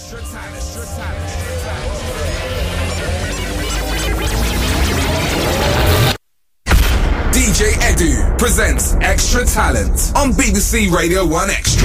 DJ Edu presents Extra Talent on BBC Radio 1 Extra.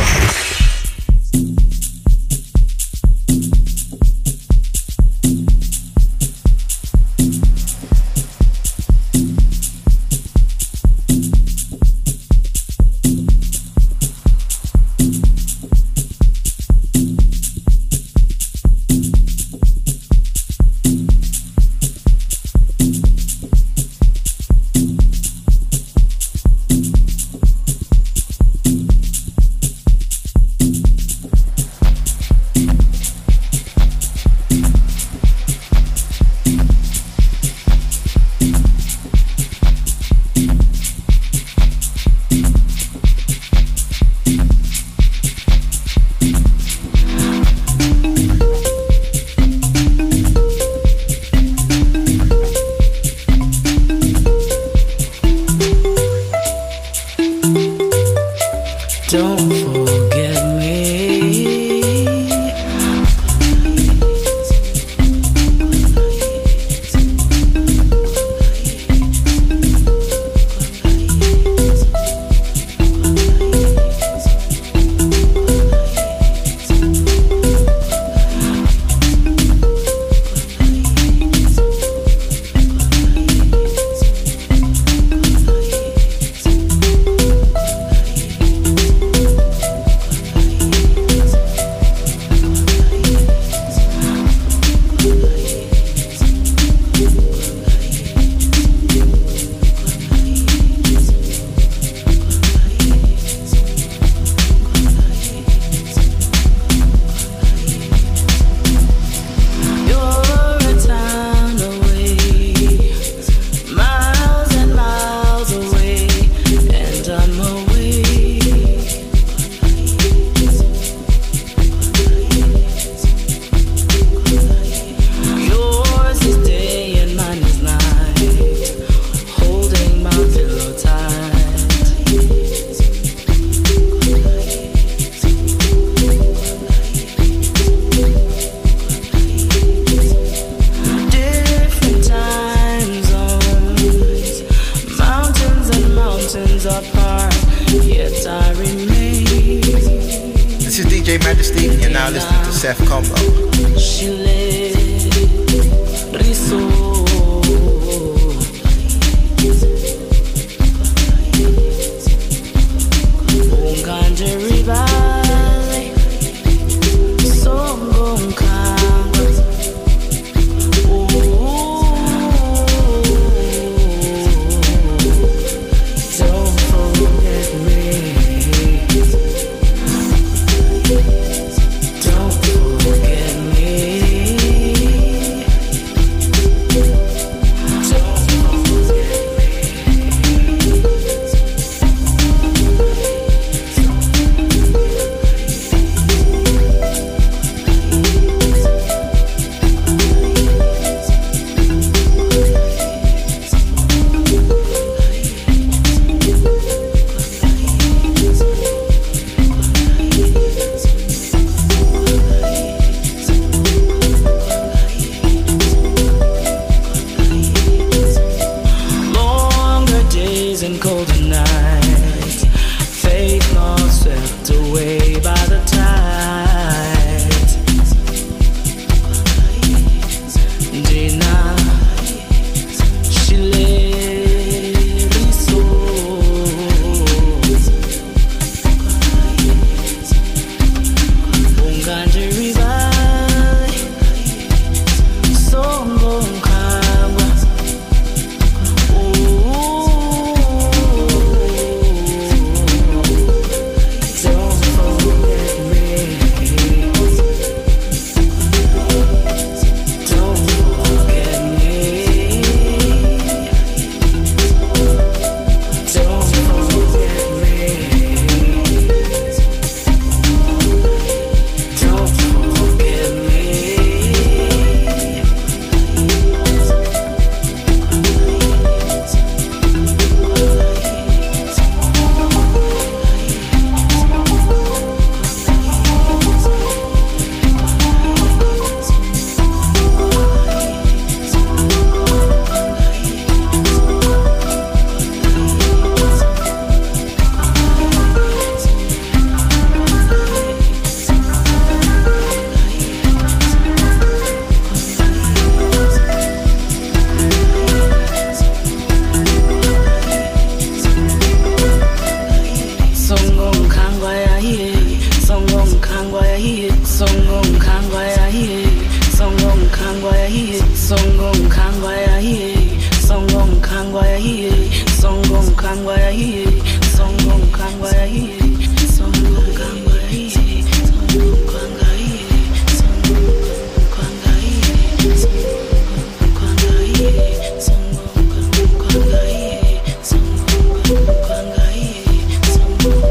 Songong Kangwaya here, Songong Kangwaya here, Songong Kangwaya here, Songong Kangwaya here, Songong Kangwaya here, Songong Kangwaya here, Songong Kangwaya here, Songong Kangwaya here, Songong Kangwaya here, Songong Kangwaya here, Songong Kangwaya here, Songong Kangwaya here, Songong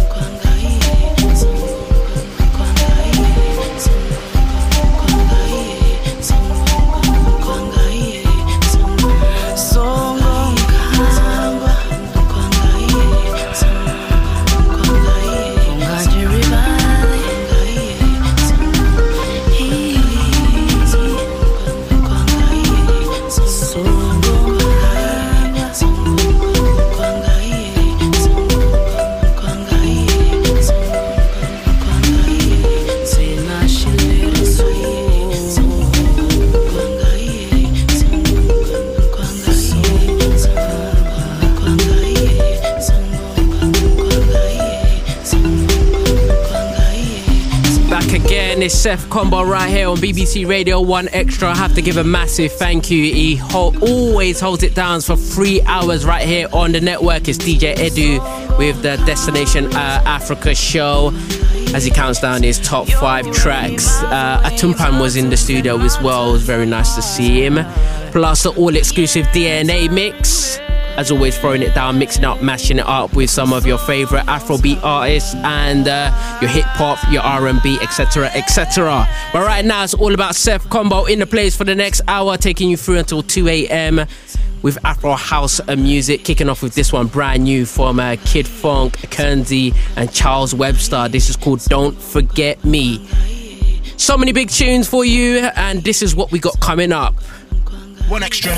It's Seth Combo right here on BBC Radio 1 Extra. I have to give a massive thank you. He always holds it down for 3 hours right here on the network. It's DJ Edu with the Destination Africa show as he counts down his top 5 tracks. Atumpan was in the studio as well. It was very nice to see him. Plus the all-exclusive DNA mix. As always, throwing it down, mixing up, mashing it up with some of your favourite Afrobeat artists and your hip-hop, your R&B, etc, etc. But right now, it's all about Seth Combo in the place for the next hour, taking you through until 2 a.m. with Afro House music, kicking off with this one brand new from Kid Funk, Kenzie and Charles Webster. This is called Don't Forget Me. So many big tunes for you, and this is what we got coming up. One extra.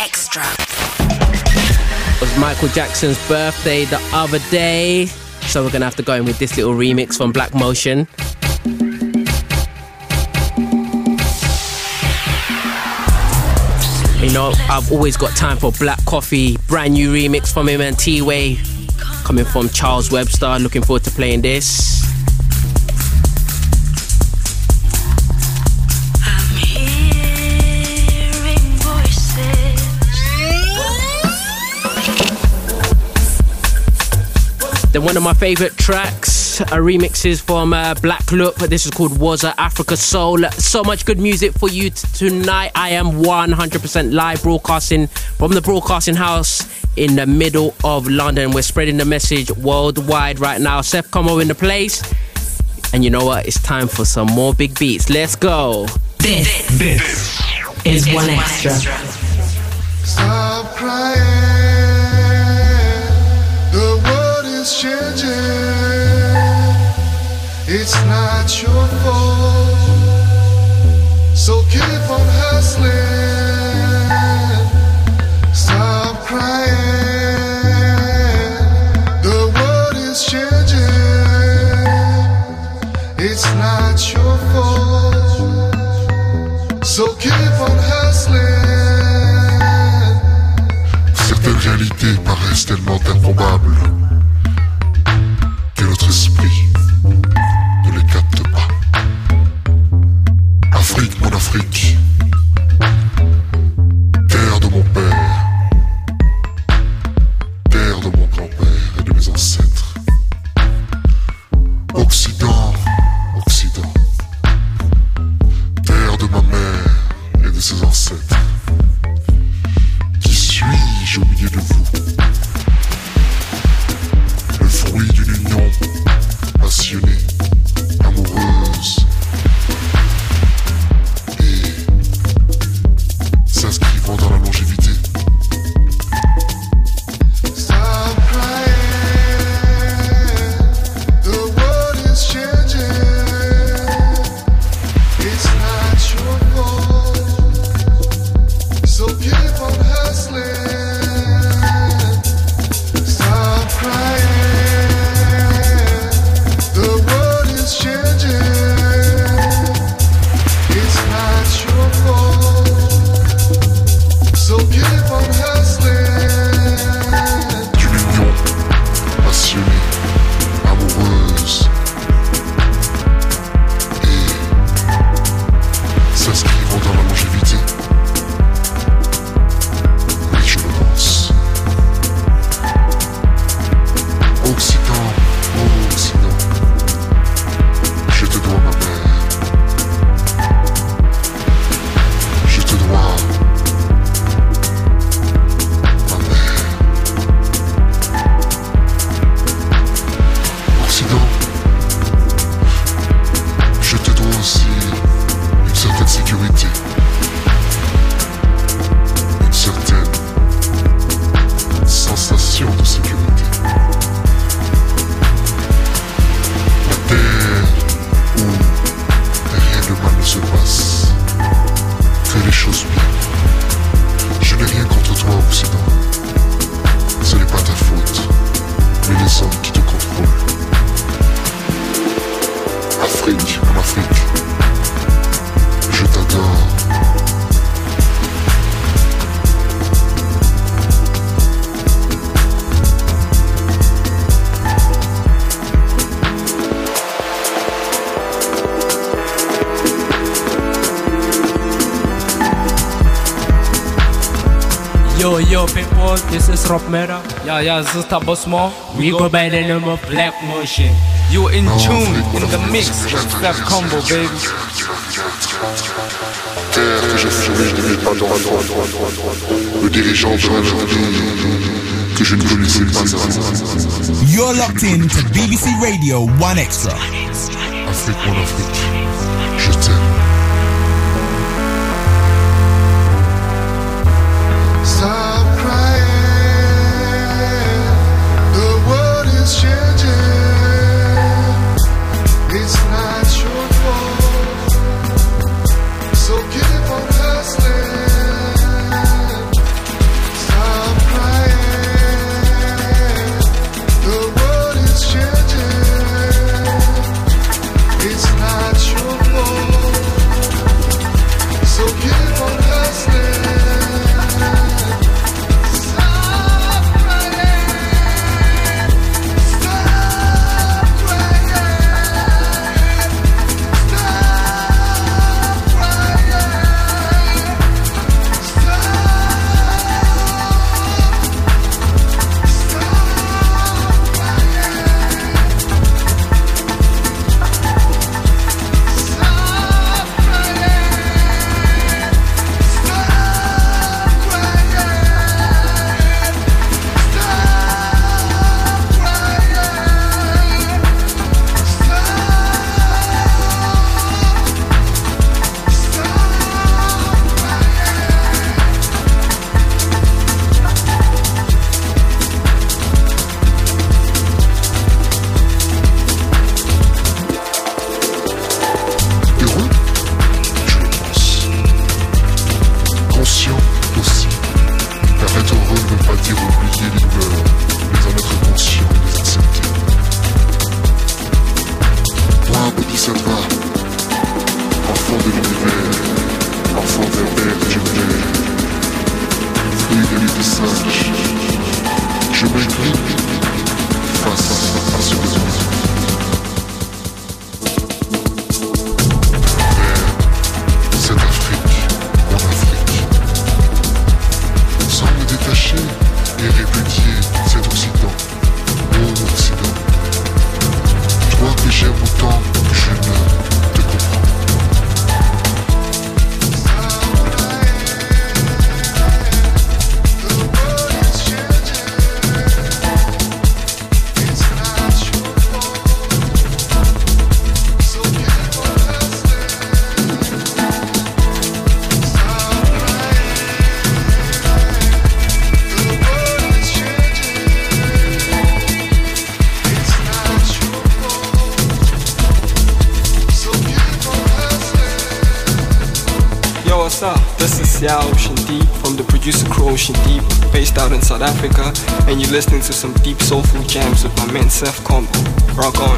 It was Michael Jackson's birthday the other day, so we're gonna have to go in with this little remix from Black Motion. You know, I've always got time for Black Coffee, brand new remix from him and T-Way, coming from Charles Webster. Looking forward to playing this. Then one of my favourite tracks, a remix is from Black Look. This is called Waza Africa Soul. So much good music for you tonight. I am 100% live broadcasting from the broadcasting house in the middle of London. We're spreading the message worldwide right now. Seth Como in the place. And you know what? It's time for some more big beats. Let's go. This is One Extra. Stop crying. The world is changing. It's not your fault. So keep on hustling. Stop crying. The world is changing. It's not your fault. So keep on hustling. Certaines réalités paraissent tellement improbables que notre esprit ne les capte pas. Yo, people, this is Rob Mera. Yeah, this is Tabosmo. We go by the name of Black Motion. You in tune, in the mix with Fab Combo, baby. Terre que j'ai fumé, je n'aimais pas d'enfant. Le dirigeant de que je ne connaissais pas avant. You're locked in to BBC Radio 1 Extra. Afrique, mon Afrique, je t'aime. Stop crying, the world is changing. It's not your fault, so keep on hustling. Stop crying, the world is changing. It's not your fault, so keep on hustling. Ocean Deep from the producer crew Ocean Deep, based out in South Africa, and you're listening to some deep soulful jams with my man Seth Combo. Rock on.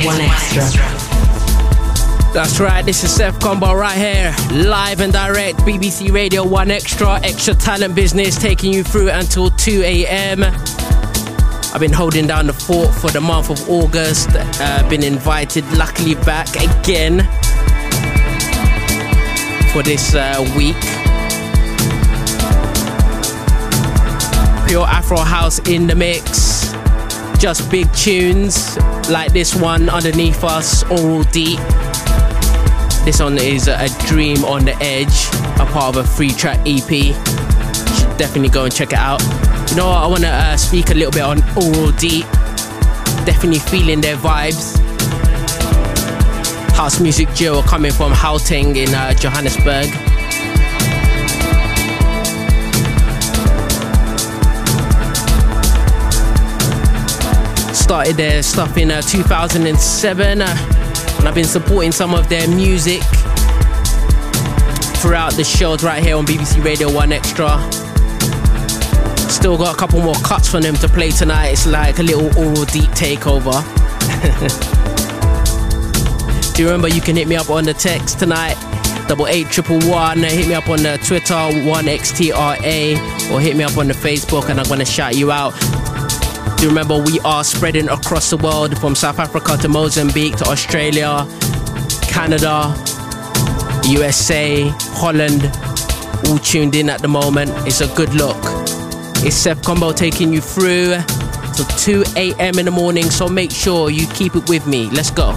One Extra. That's right, this is Seth Combo right here, live and direct, BBC Radio 1 Extra talent business, taking you through until 2 a.m. I've been holding down the fort for the month of August, been invited luckily back again for this week. Pure Afro House in the mix, just big tunes like this one underneath us, Oral Deep. This one is a Dream on the Edge, a part of a 3-track EP. You should definitely go and check it out. You know what, I want to speak a little bit on Oral Deep. Definitely feeling their vibes. House music duo coming from Gauteng in Johannesburg. Started their stuff in 2007 and I've been supporting some of their music throughout the shows right here on BBC Radio 1 Extra. Still got a couple more cuts from them to play tonight. It's like a little Oral Deep takeover. Do you remember you can hit me up on the text tonight, 88111. Hit me up on the Twitter, 1XTRA, or hit me up on the Facebook and I'm going to shout you out. Do you remember we are spreading across the world, from South Africa to Mozambique to Australia, Canada, USA, Holland, all tuned in at the moment. It's a good look. It's Seth Combo taking you through till 2 a.m. in the morning, so make sure you keep it with me. Let's go.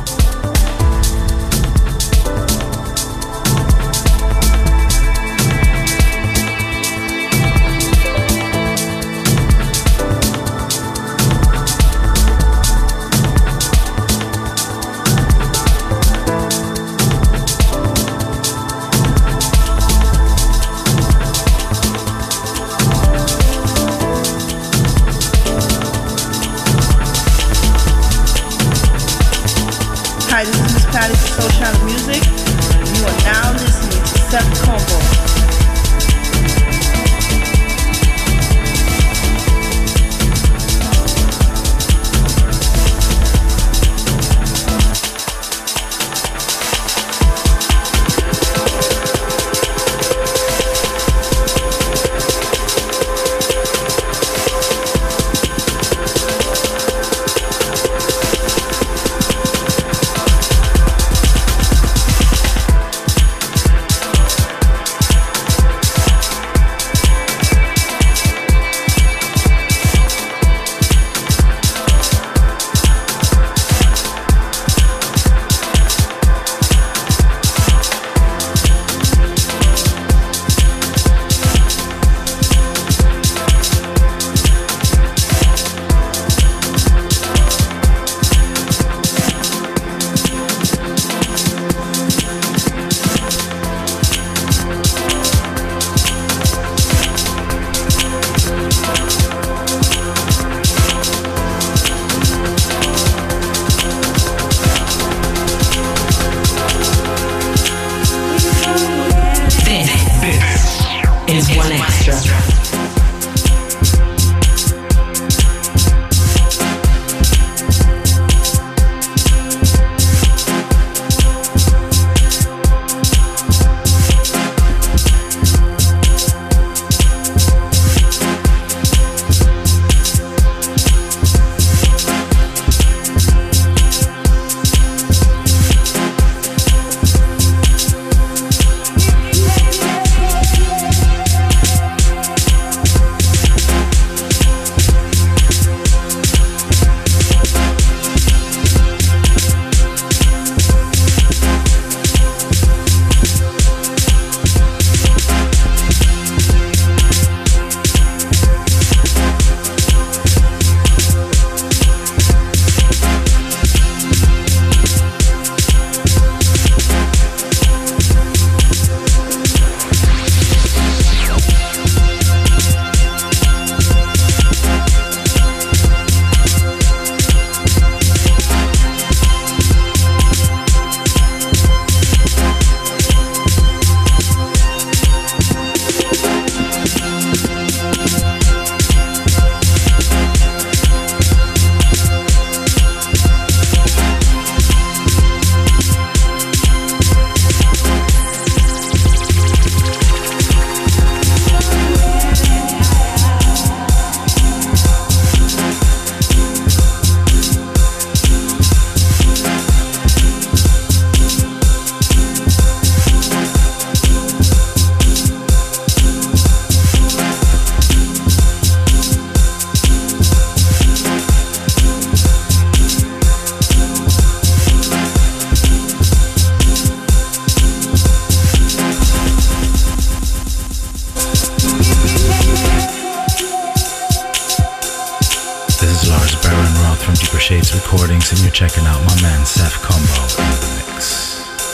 Shades Recordings, and you're checking out my man Seth Combo mix.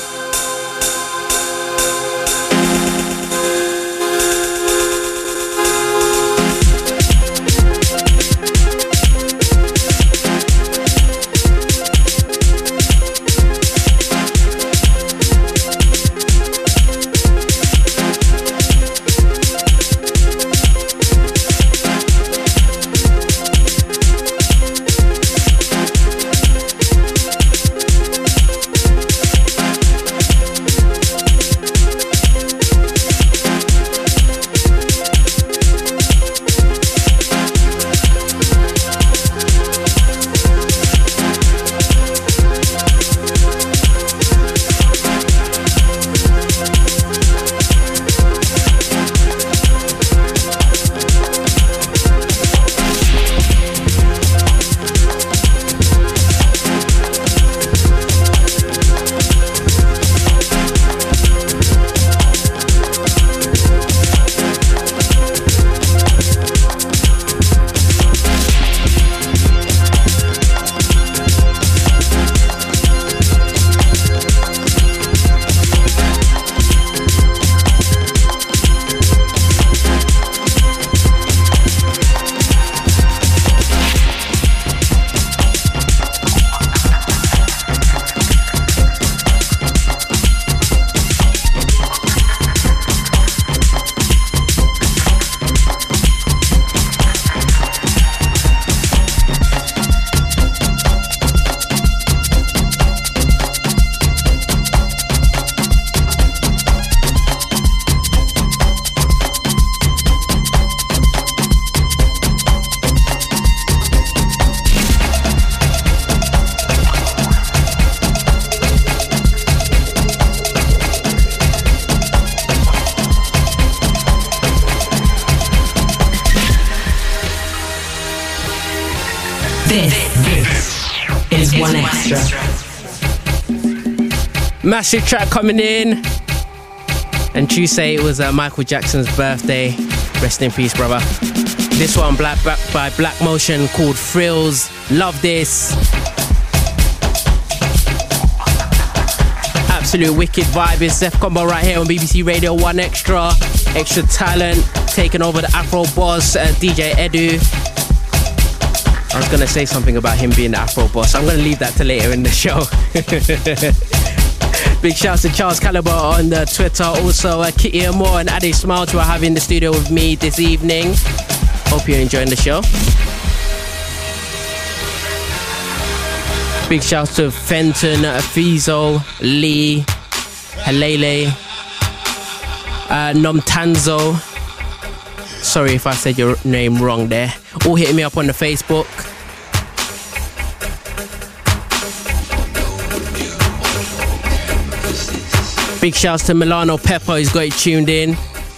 This is One Extra. Massive track coming in. And Tuesday it was Michael Jackson's birthday. Rest in peace, brother. This one by Black Motion called Thrills. Love this. Absolute wicked vibe. It's Seth Combo right here on BBC Radio 1 Extra. Extra talent. Taking over the Afro boss, DJ Edu. I was going to say something about him being the Afro boss. I'm going to leave that to later in the show. Big shouts to Charles Caliber on the Twitter. Also, Kitty Amore and Ade Smile who are having the studio with me this evening. Hope you're enjoying the show. Big shouts to Fenton, Fizo, Lee, Halele, Nomtanzo. Sorry if I said your name wrong there. All hitting me up on the Facebook. Big shouts to Milano Pepper, who's got it tuned in.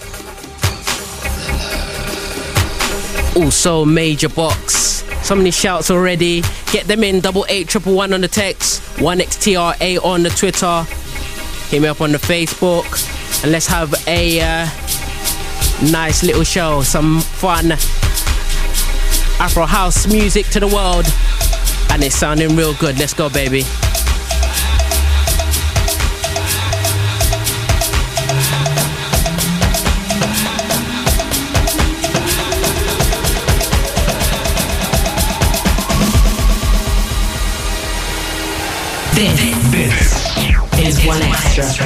Also Major Box. So many shouts already. Get them in, 8811 on the text, 1XTRA on the Twitter. Hit me up on the Facebook. And let's have a nice little show. Some fun Afro house music to the world. And it's sounding real good. Let's go, baby. This is One Extra.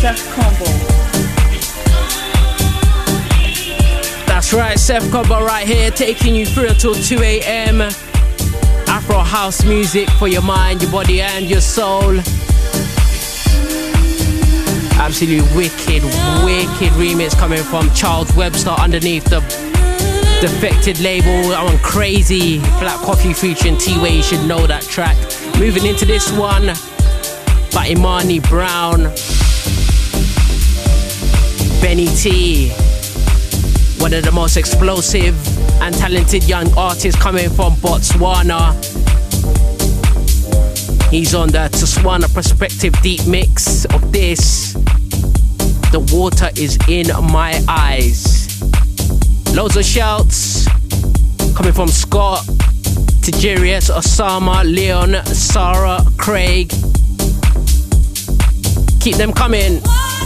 Seth Combo. That's right, Seth Combo right here, taking you through until 2 a.m. Afro house music for your mind, your body and your soul. Absolutely wicked remix coming from Charles Webster underneath the Defected label. I'm on Crazy Black Coffee featuring T-Way, you should know that track. Moving into this one by Imani Brown, Benny T, one of the most explosive and talented young artists coming from Botswana. He's on the Tswana Perspective Deep Mix of this. The water is in my eyes. Loads of shouts coming from Scott, Tijerius, Osama, Leon, Sarah, Craig. Keep them coming.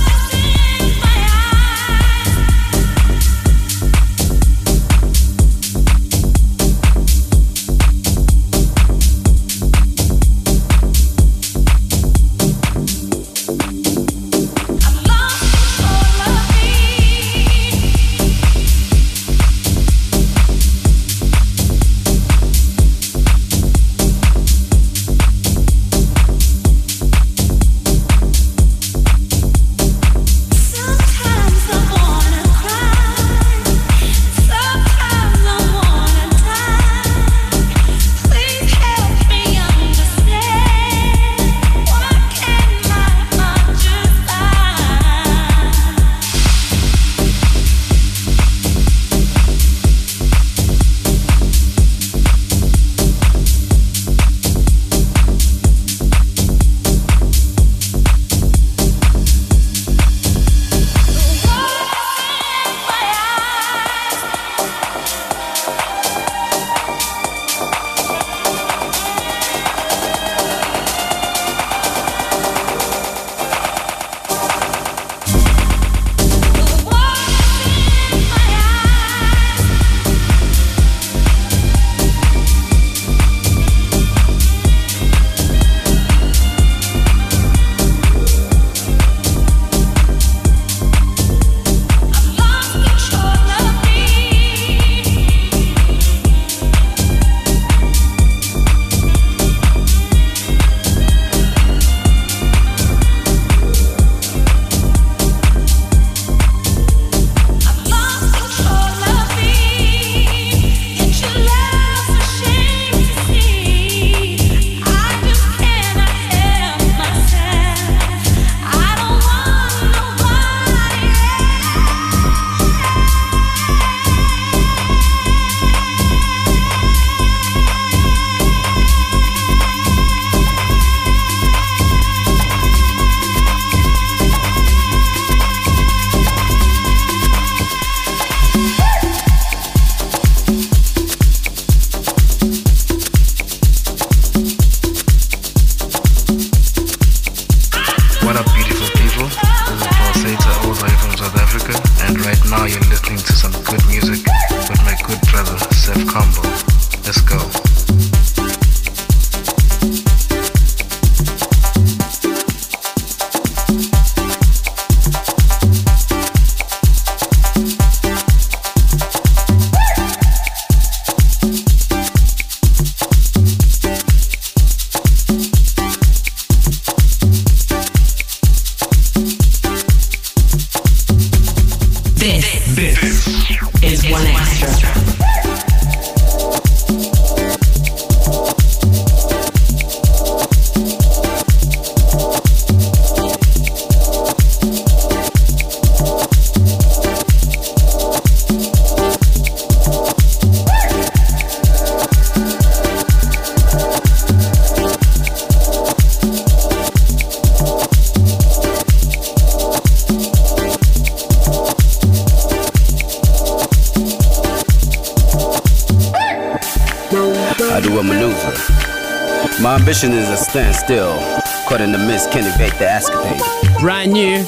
Ambition is a standstill. Caught in the mist, can't evade the escapade. Brand new.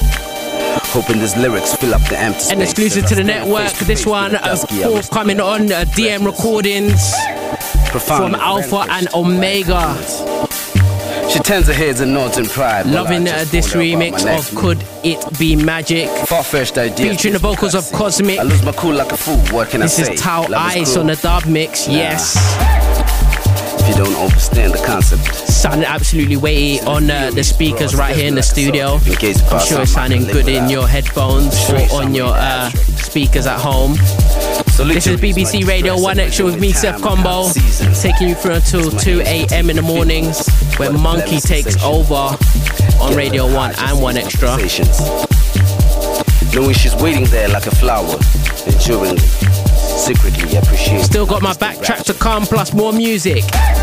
Hoping these lyrics fill up the empty space. And exclusive to the network. This one forthcoming on DM recordings from Alpha and Omega. She turns her heads and nods in pride. Loving this remix of Could It Be Magic, far-fetched ideas, featuring the vocals of Cosmic. I lose my cool like a fool. What can I say? This is Tao Ice on the dub mix. Yes. If you don't understand the concept. Sounding absolutely weighty on the speakers right here in the studio. I'm sure it's sounding good in your headphones or on your speakers at home. This is BBC Radio 1 Extra with me, Seth Combo, taking you through until 2 a.m. in the mornings, where Monkey takes over on Radio 1 and 1 Extra. Knowing she's waiting there like a flower, enduring, secretly appreciate. Still got my backtrack to come, plus more music.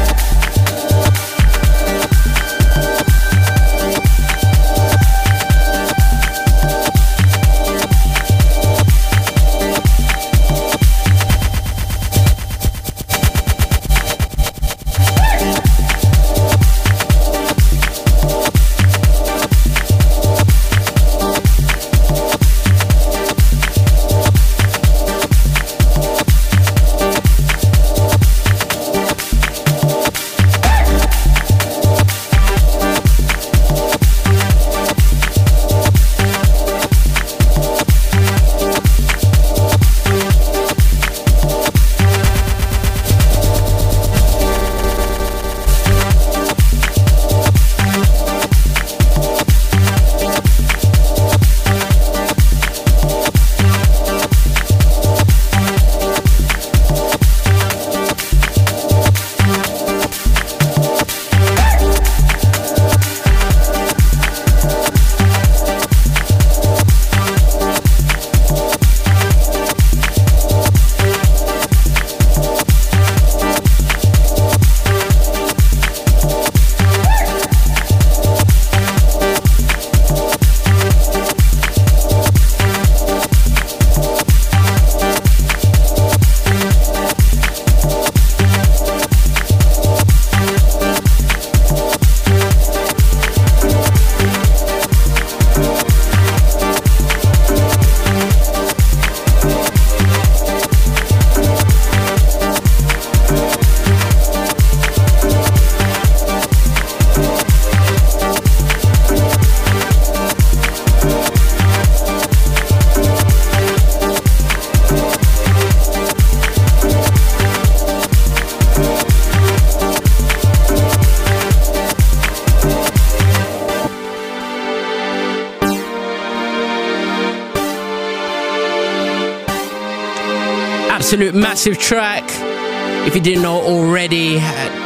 Absolute massive track. If you didn't know already,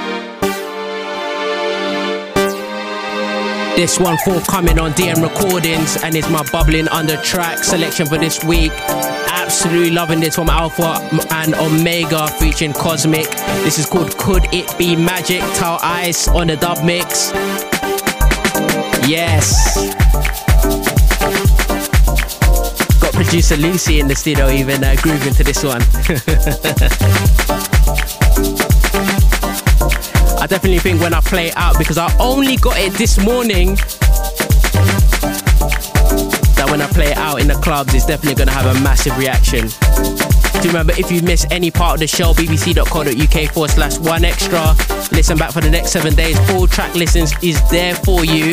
this one forthcoming on DM Recordings, and it's my Bubbling Under track selection for this week. Absolutely loving this from Alpha and Omega featuring Cosmic. This is called Could It Be Magic. Tao Ice on the dub mix. Yes. Got producer Lucy in the studio even grooving to this one. I definitely think when I play it out, because I only got it this morning, that when I play it out in the clubs, it's definitely going to have a massive reaction. Do remember, if you miss any part of the show, bbc.co.uk/1extra. Listen back for the next 7 days. Full track listens is there for you.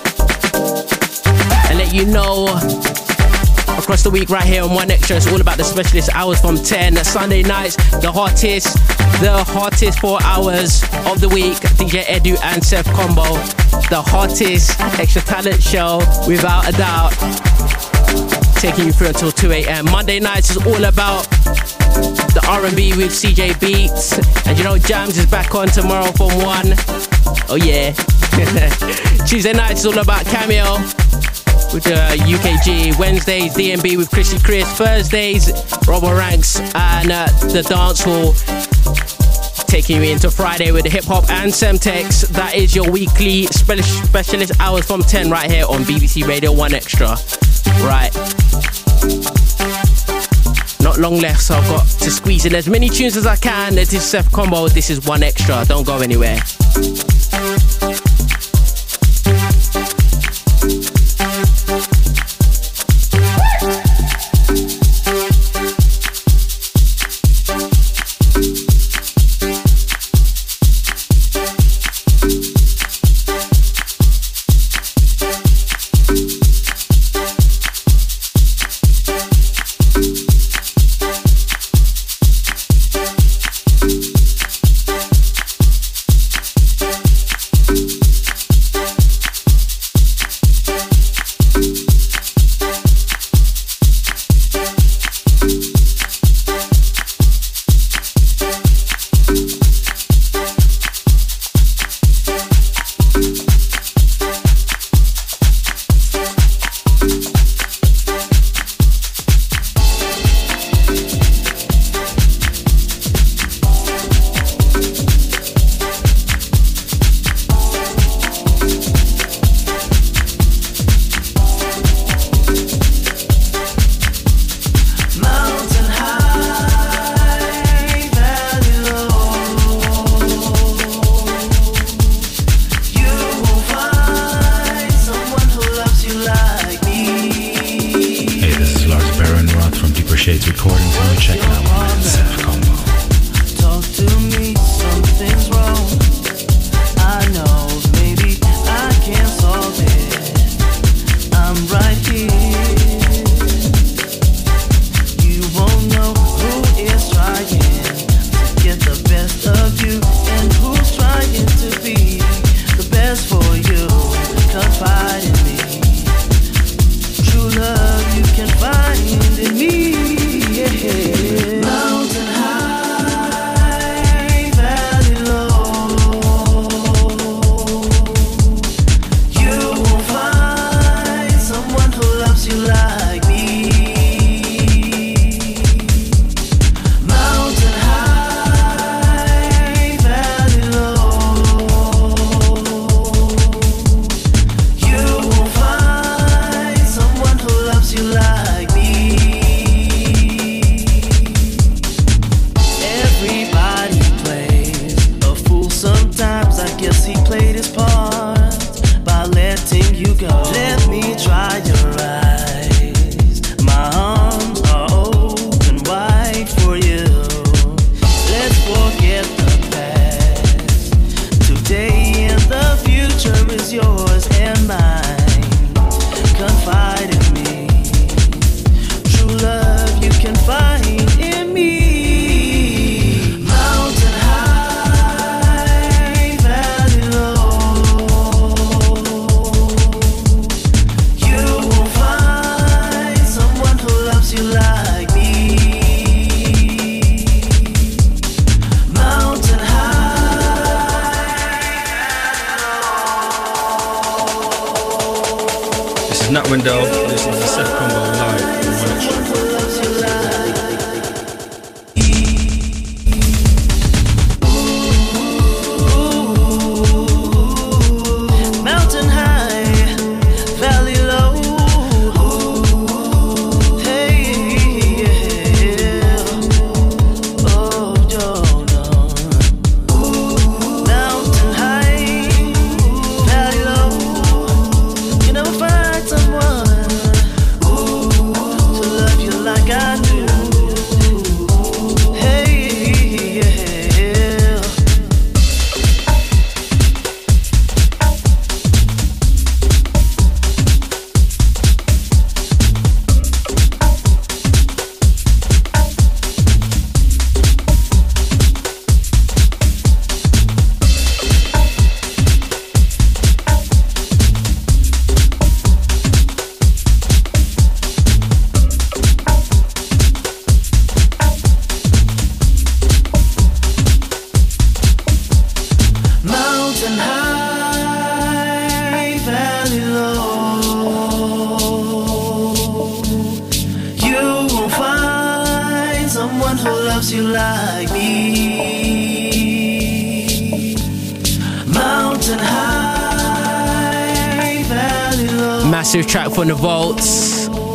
And let you know, across the week right here on 1 Extra, it's all about the specialist hours from 10. Sunday nights, the hottest 4 hours of the week. DJ Edu and Seth Combo, the hottest extra talent show without a doubt, taking you through until 2 a.m. Monday nights is all about the R&B with CJ Beats, and you know Jams is back on tomorrow from 1. Oh yeah. Tuesday nights is all about Cameo with UKG. Wednesdays, DMB with Chrissy Chris. Thursdays, Robo Ranks and the Dance Hall, taking you into Friday with the Hip Hop and Semtex. That is your weekly specialist hours from 10 right here on BBC Radio 1 Extra. Right. Not long left, so I've got to squeeze in as many tunes as I can. This is Seth Combo. This is 1 Extra. Don't go anywhere. Matt Wendell. This is the Seth Combo live on One Extra. Mountain high, valley low. Hey, yeah. Oh, no. Mountain high, valley low. You never find someone to love you like I do. Hey, yeah. Mountain high, valley low. You won't find someone who loves you like me. Mountain high, valley low. Massive track from the Vaults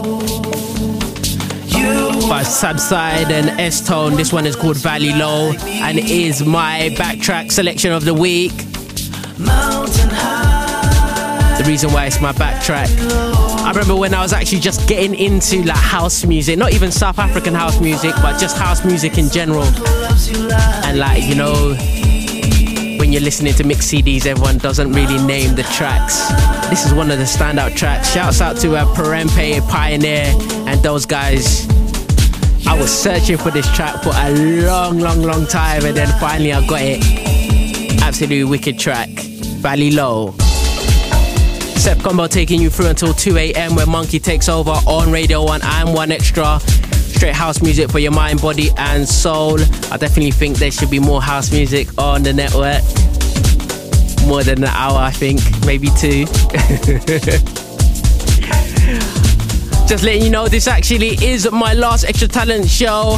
by Subside and S-Tone. This one is called Valley Low and it is my backtrack selection of the week. The reason why it's my backtrack, I remember when I was actually just getting into like house music, not even South African house music, but just house music in general. And like, you know, when you're listening to mix CDs, everyone doesn't really name the tracks. This is one of the standout tracks. Shouts out to Perempe, Pioneer and those guys. I was searching for this track for a long time and then finally I got it. Absolutely wicked track. Valley Low. Seth Combo taking you through until 2 a.m. where Monkey takes over on Radio 1 and One Extra. Straight house music for your mind, body and soul. I definitely think there should be more house music on the network. More than an hour, I think. Maybe 2. Just letting you know, this actually is my last Extra Talent show.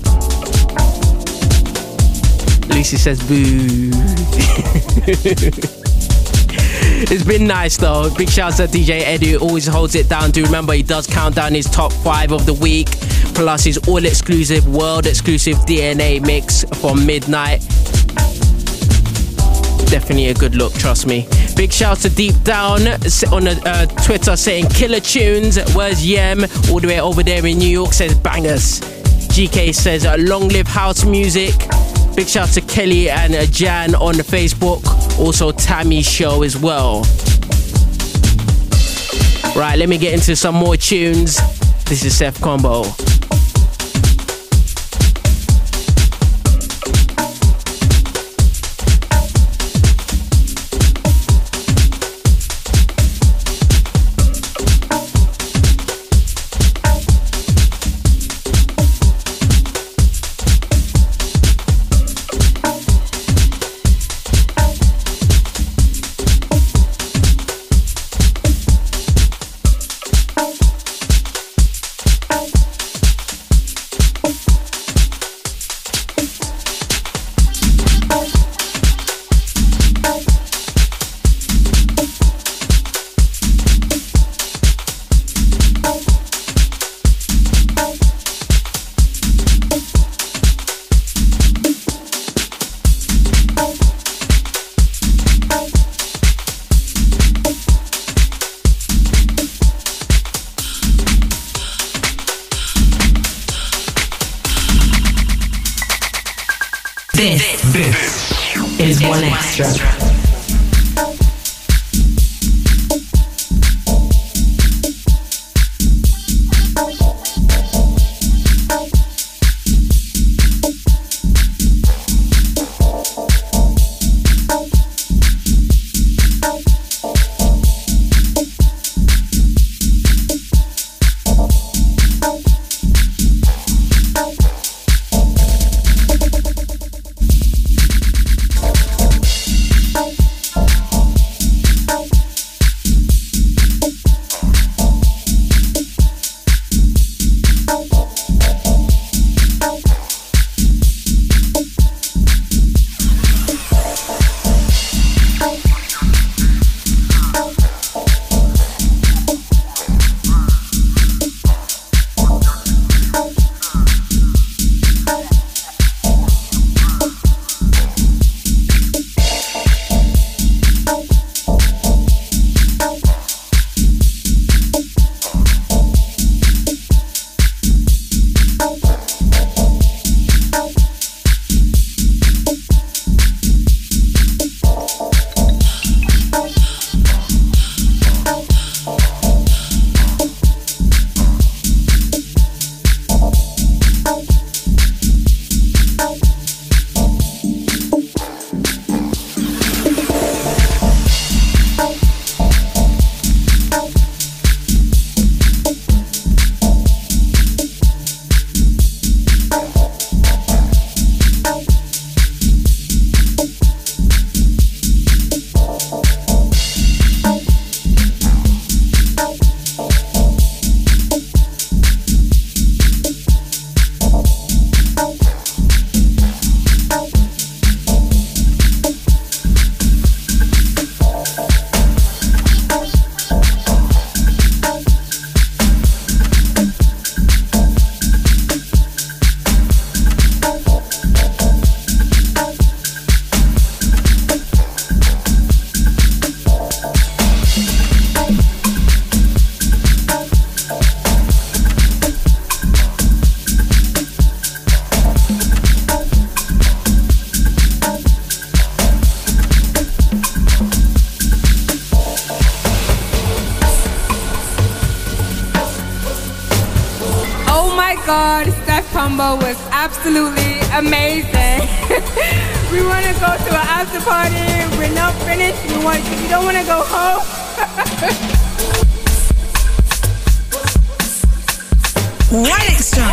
Lucy says boo. It's been nice though. Big shouts to DJ Edu, always holds it down. Do remember he does count down his top 5 of the week, plus his all exclusive, world exclusive DNA mix from midnight. Definitely a good look, trust me. Big shouts to Deep Down on Twitter saying killer tunes. Where's Yem? All the way over there in New York says bangers. GK says long live house music. Big shout to Kelly and Jan on the Facebook. Also Tammy's show as well. Right, let me get into some more tunes. This is Seth Combo. This is One Extra. Combo was absolutely amazing. We want to go to an after party. We're not finished. We don't want to go home. One Extra.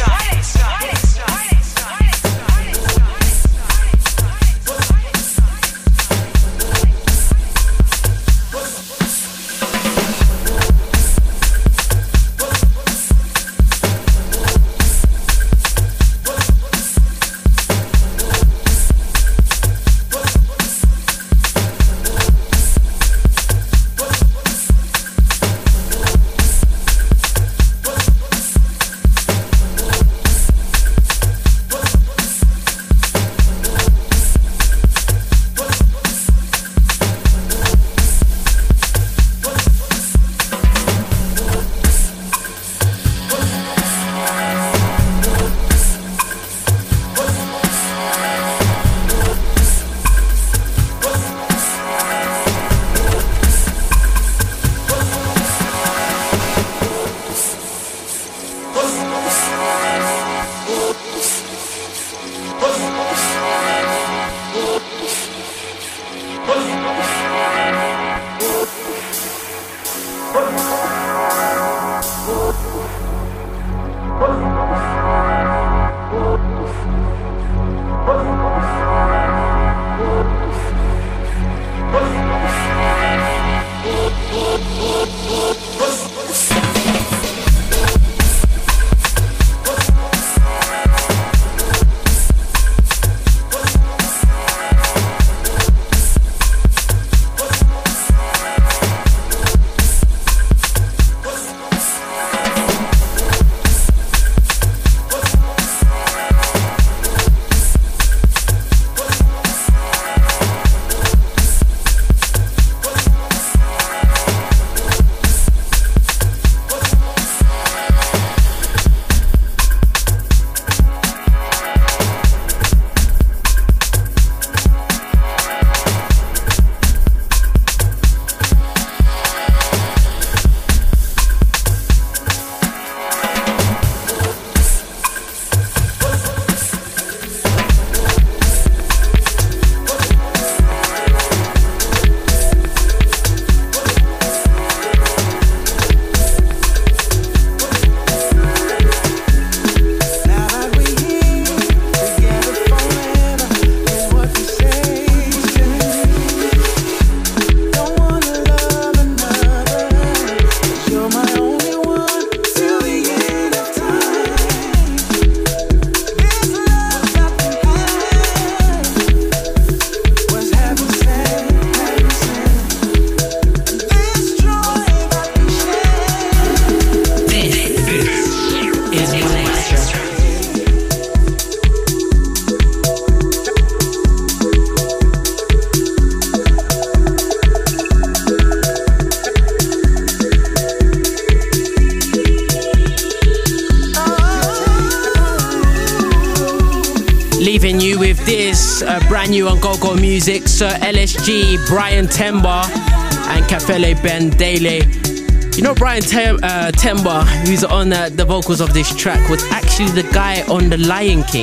Leaving you with this brand new on Go-Go Music, Sir LSG, Brian Temba and Kafele Ben Daly. You know Brian Temba, who's on the vocals of this track, was actually the guy on The Lion King,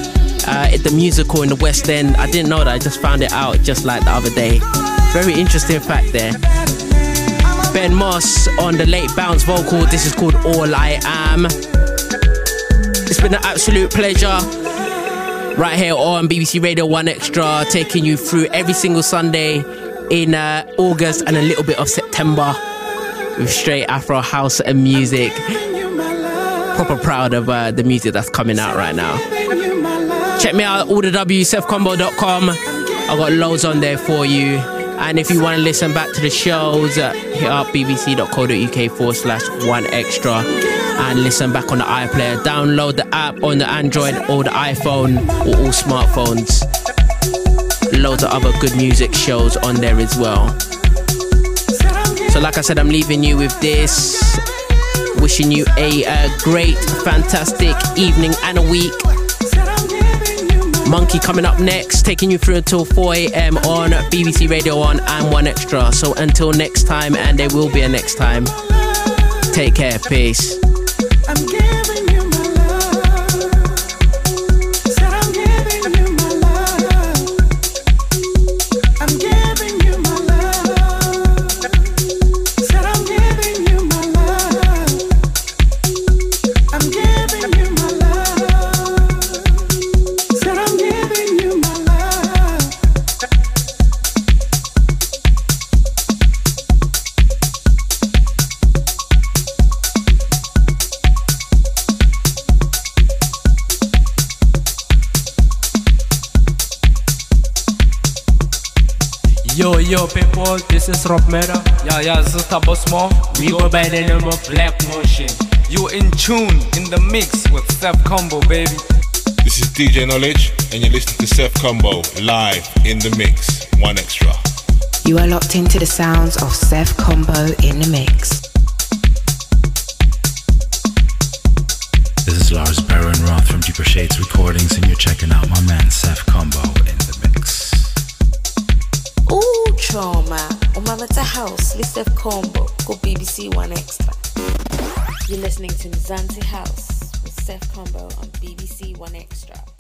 the musical in the West End. I didn't know that, I just found it out just like the other day. Very interesting fact there. Ben Moss on the late bounce vocal, this is called All I Am. It's been an absolute pleasure. Right here on BBC Radio 1 Extra, taking you through every single Sunday in August and a little bit of September with straight Afro house and music. Proper proud of the music that's coming out right now. Check me out, all the sefcombo.com. I've got loads on there for you. And if you want to listen back to the shows, hit up bbc.co.uk/1extra and listen back on the iPlayer. Download the app on the Android or the iPhone or all smartphones. Loads of other good music shows on there as well. So like I said, I'm leaving you with this. Wishing you a great, fantastic evening and a week. Monkey coming up next, taking you through until 4 a.m. on BBC Radio 1 and 1 Extra. So until next time, and there will be a next time, take care, peace. I'm giving you my love. Yo people, this is Rob Mera. Yeah, this is Tabosmo. We go by the name of Black Motion. You in tune, in the mix with Seth Combo, baby. This is DJ Knowledge, and you're listening to Seth Combo live in the mix. One extra. You are locked into the sounds of Seth Combo in the mix. This is Lars Baron Roth from Deeper Shades Recordings, and you're checking out my man Seth Combo in the mix. Ooh, trauma. Umamata House, Seth Combo, go BBC One Extra. You're listening to Mzansi House with Seth Combo on BBC One Extra.